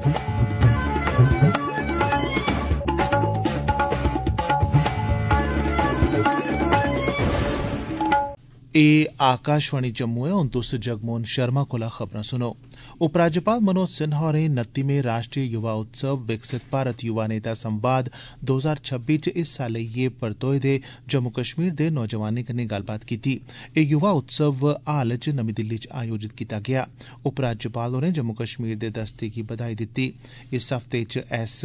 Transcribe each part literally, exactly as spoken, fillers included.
ए आकाशवाणी जम्मू है। हुण तुस जगमोहन शर्मा कोला खबरां सुनो। उपराज्यपाल मनोज सिन्हा होरें नत्तीमें राष्ट्रीय युवा उत्सव विकसित भारत युवा नेता संवाद दो हजार छब्बी च हिस्सा लेइयै परतोए दे जम्मू कश्मीर दे नौजवानें कन्नै गल्लबात कीती। एह युवा उत्सव हाल च नमीं दिल्ली च आयोजित कीता गेआ। उपराज्यपाल होरें जम्मू कश्मीर दे दस्ते गी बधाई दित्ती। इस हफ्ते च एस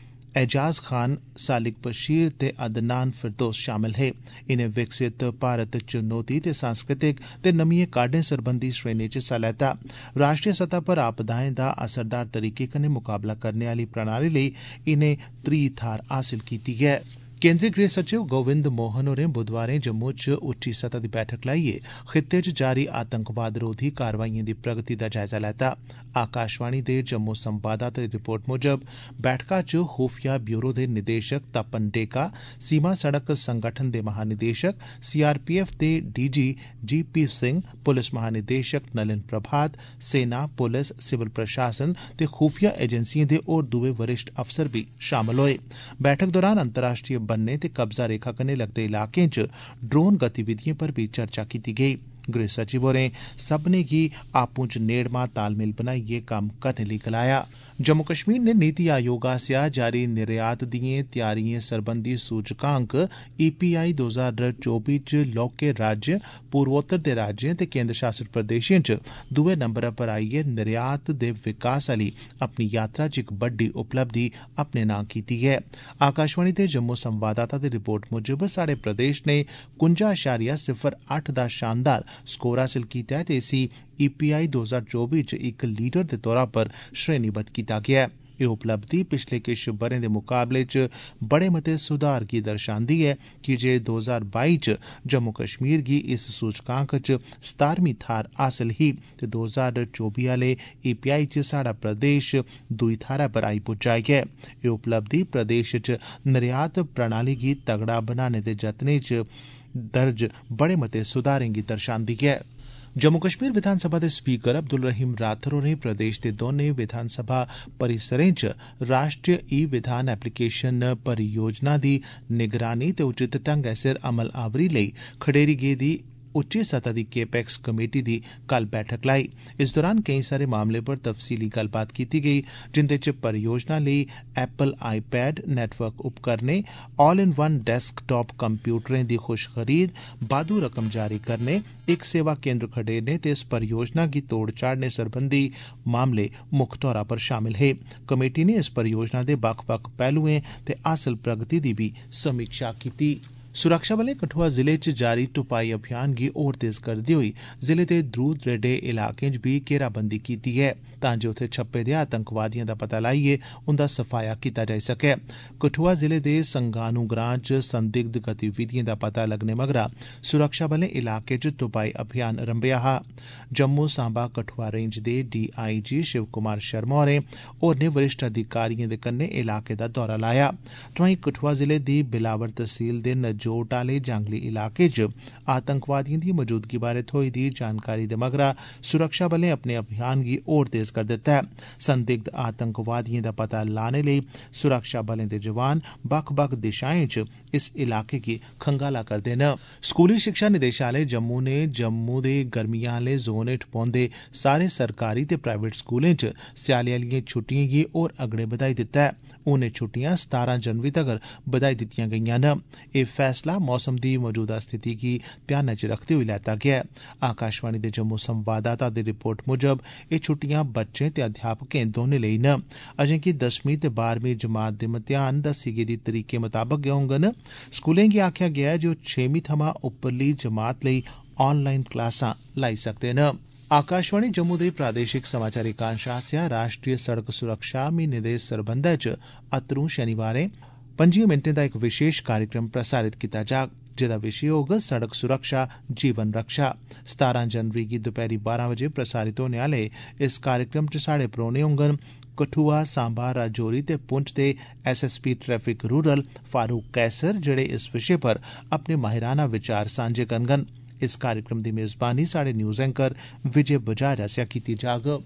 एजाज खान, सालिक बशीर ते अदनान फिरदौस शामिल हे। इनें विकसित भारत चुनौती ते सांस्कृतिक ते नमियें काड्डें सरबंधी श्रेणी च हिस्सा लैता। राष्ट्रीय सतह पर आपदाएं दा असरदार तरीके कन्नै मुकाबला करने आली प्रणाली लेई इनें त्री थाह्र हासिल कीती ऐ। केंद्री गृह सचिव गोविंद मोहन होरें बुधवारें जम्मू च उच्ची सतह दी बैठक लाइयै खित्ते च जारी आतंकवाद रोधी कारवाइएं दी प्रगति दा जायजा लैता। आकाशवाणी दे जम्मू संवाददाता दी रिपोर्ट मुजब बैठका च खुफिया ब्यूरो दे निदेशक तपन डेका, सीमा सड़क संगठन दे महानिदेशक, सीआरपीएफ दे DG G P Singh, police महानिदेशक नलिन प्रभात, सेना, पुलिस, सिविल प्रशासन ते खुफिया एजेंसिएं दे होर दुए वरिष्ठ अफसर बी शामल होए। बैठक दौरान अंतर्राष्ट्रीय बन्ने ते कब्जा रेखा कन्नै लगदे इलाकें च ड्रोन गतिविधिएं पर बी चर्चा कीती गेई। गृह सचिव होरें सब्भनें गी आपूं च नेड़मा तालमेल बनाइयै कम्म करने लेई गलाया। जम्मू कश्मीर ने नीति आयोग आसेआ जारी निर्यात दिएं त्यारिएं सरबंधी सूचकांक ईपीआई दो हजार चौबी च लौह्के राज्य, पूर्वोत्तर दे राज्यें ते केंद्र शासित प्रदेशें च दुए नंबर पर आइयै निर्यात दे विकास आली अपनी यात्रा च इक बड्डी उपलब्धि अपने नां कीती ऐ। आकाशवाणी दे जम्मू संवाददाता दी रिपोर्ट मुजब साढ़े प्रदेश ने कुंजा अशारिया सिफर अट्ठ दा शानदार स्कोर हासिल कीता ऐ ते इसी ईपीआई दो हजार चौबी च इक लीडर दे तौरा पर श्रेणीबद्ध कीता गेआ ऐ। एह उपलब्धि पिछले किश ब'रें दे मुकाबले च बड़े मते सुधार गी दर्शांदी ऐ की जे दो हजार बाई च जम्मू कश्मीर गी इस सूचकांक च सतारमीं थाह्र हासिल ही ते दो हजार चौबी आह्ले ईपीआई च साढ़ा प्रदेश दूई थाह्रै पर आई पुज्जा ऐ। एह उपलब्धि प्रदेश च निर्यात प्रणाली गी तगड़ा बनाने दे जतनें च दर्ज बड़े मते सुधारें गी दर्शांदी ऐ। जम्मू कश्मीर विधानसभा दे स्पीकर अब्दुल रहीम राथर होरें प्रदेश दे दौनें विधानसभा परिसरें च राष्ट्रीय ई विधान एप्लीकेशन परियोजना दी निगरानी ते उचित ढंगै सिर अमल आवरी लेई खडेरी गेदी उच्ची सतह दी केपेक्स कमेटी दी कल बैठक लाई। इस दौरान केई सारे मामले पर तफसीली गल्लबात कीती गेई, जिंदे च परियोजना लेई एप्पल आईपैड नेटवर्क उपकरणें, ऑल इन वन डेस्कटॉप कंप्यूटरें दी खुश खरीद, बाद्धू रकम जारी करने, इक सेवा केंद्र खडेरने ते इस परियोजना गी तोड़ चाढ़ने सरबंधी मामले मुक्ख तौरा पर शामिल हे। कमेटी ने इस परियोजना दे बक्ख-बक्ख पहलुएं ते हासल प्रगति दी बी समीक्षा कीती। सुरक्षा बलें कठुआ जिले च जारी तुपाई अभियान गी होर तेज करदे होई जिले दे दूर दरेडे इलाकें च बी घेराबंदी कीती ऐ तां जे उत्थे छप्पे दे आतंकवादिएं दा पता लाइयै उंदा सफाया कीता जाई सकै। कठुआ जिले दे संगानू ग्रां च संदिग्ध गतिविधिएं दा पता लगने मगरा सुरक्षा बलें इलाके च तुपाई अभियान रंभेआ हा। जम्मू सांबा कठुआ रेंज दे डीआईजी शिव कुमार शर्मा होरें होरनें वरिष्ठ अधिकारिएं दे कन्नै इलाके दा दौरा लाया। तोआईं कठुआ जिले दी बिलावर तहसील दे जोट आले जांगली इलाके च आतंकवादिएं दी मौजूदगी बारै थ्होई दी जानकारी दे मगरा सुरक्षा बलें अपने अभियान गी होर तेज कर दित्ता ऐ। संदिग्ध आतंकवादिएं दा पता लाने लेई सुरक्षा बलें दे जवान बक्ख-बक्ख दिशाएं च इस इलाके गी खंगाला करदे न। स्कूली शिक्षा निदेशालय जम्मू ने जम्मू दे गर्मियां आह्ले जोन हेठ पौंदे सारे सरकारी ते प्राइवेट स्कूलें च स्याले आह्लिएं छुट्टिएं गी होर अगड़े बधाई दित्ता ऐ। हून एह् छुट्टियां सतारां जनवरी तगर बधाई दित्तियां गेईयां न। एह् फैसला मौसम दी मौजूदा स्थिति गी ध्यानै च रखदे होई लैता गेआ ऐ। आकाशवाणी दे जम्मू संवाददाता दी रिपोर्ट मुजब एह् छुट्टियां बच्चें ते अध्यापकें दौनें लेई न। अजें कि दसमीं ते बारहवीं जमात दे मतेयान दस्सी गेदी तरीके मताबक गै होङन। स्कूलें गी आखेआ गेआ ऐ जे ओह् छेमीं थमां उप्परली जमात लेई ऑनलाइन क्लासां लाई सकदे न। आकाशवाणी जम्मू दे प्रादेशिक समाचार एकांश आसेआ राष्ट्रीय सड़क सुरक्षा म्हीने दे सरबंधै च अत्तरूं शनिवारें पंजी मिंटें दा इक विशेष कार्यक्रम प्रसारित कीता जाग, जेदा विशे होग सड़क सुरक्षा जीवन रक्षा। सतारां जनवरी गी दपैह्री बारां बजे प्रसारित होने आह्ले इस कार्यक्रम च साढ़े परौह्ने होङन कठुआ, सांबा, राजौरी ते पुंछ दे SSP traffic rural Farooq Kaiser, जेह्ड़े इस विशे पर अपने माहिराना विचार सांझे करङन। इस कार्यक्रम दी मेजबानी साढ़े न्यूज़ एंकर विजय बजाज आसेआ कीती जाग।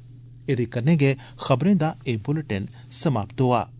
एदे कन्नै गै खबरें दा एह बुलेटिन समाप्त होआ।